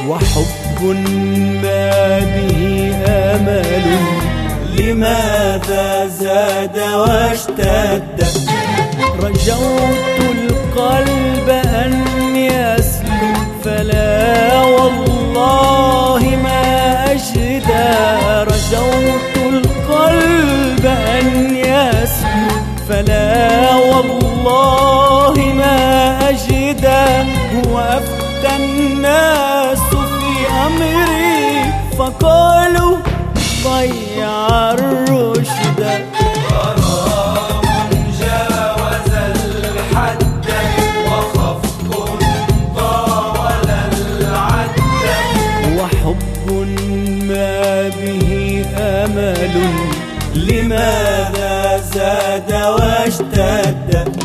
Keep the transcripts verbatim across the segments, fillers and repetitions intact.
وحب ما به آمل لماذا زاد واشتد؟ رجوت القلب أن يسلم فلا والله ما أجدى. رجوت القلب أن يسلم فلا والله ما أجدى. وأفتى الناس في أمري فقالوا ضيع الرشد. غرام جاوز الحد وخفق طاول العد. وحب ما به آمل لماذا زاد واشتد؟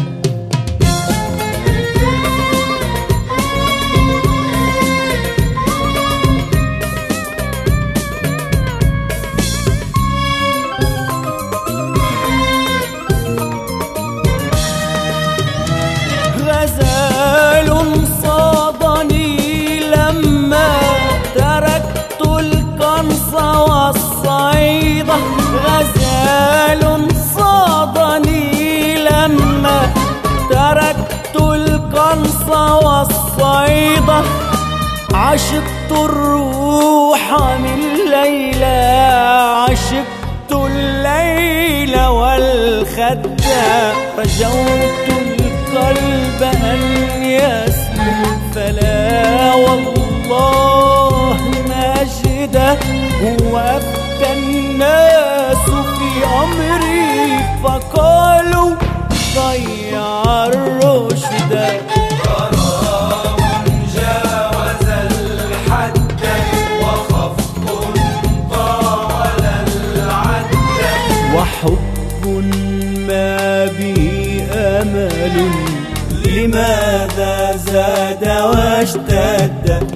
غزال صادني لما تركت القنص والصيدة. غزال صادني لما تركت القنص والصيدة. عشقت الروح من ليلى عشقت الليل والخدة. رجوت القلب أن يسلم فلا والله ما أجده. وأفتى الناس في أمري فقالوا ضيع الرشد. غرام جاوز الحد وخفق طاول العد. وحب ما به آمل لماذا زاد واشتد؟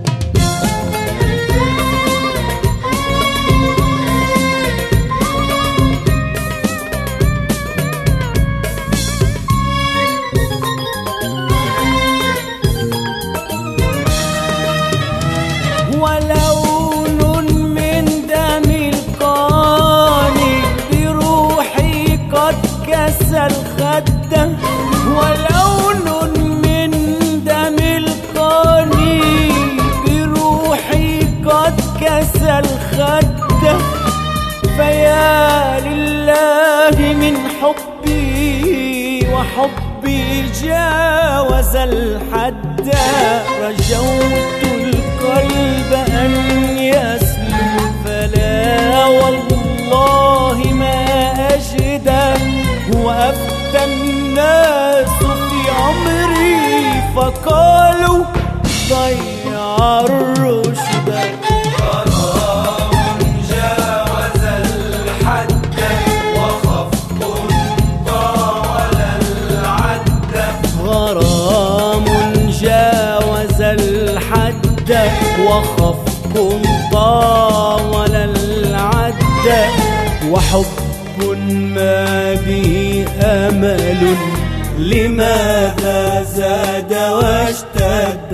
ولون من دم القاني بروحي قد كسى الخدة. ولون من دم القاني بروحي قد كسى الخدة. فيا لله من حبي وحبي جاوز الحد. رجوت القلب أن يسلم فلا والله ما أجده. وأفتى الناس في أمري فقالوا ضيع الرشد. غرام جاوز الحد وخفق طاول العد. غرام جاوز الحد وخفق طاول العد. وحب ما به آمل لماذا زاد واشتد؟